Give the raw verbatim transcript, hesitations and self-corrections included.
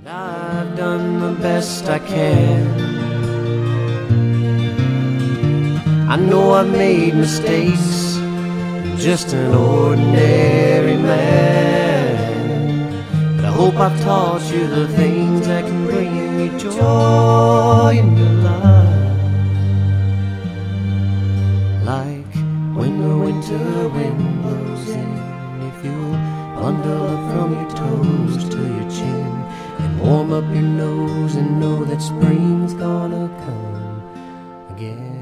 I've done the best I can. I know I've made mistakes, just an ordinary man. But I hope I've taught you the things that can bring you joy in your life. Like when the winter wind blows in, if you'll bundle up from your toes to your chin and warm up your nose and know that spring's gonna come again.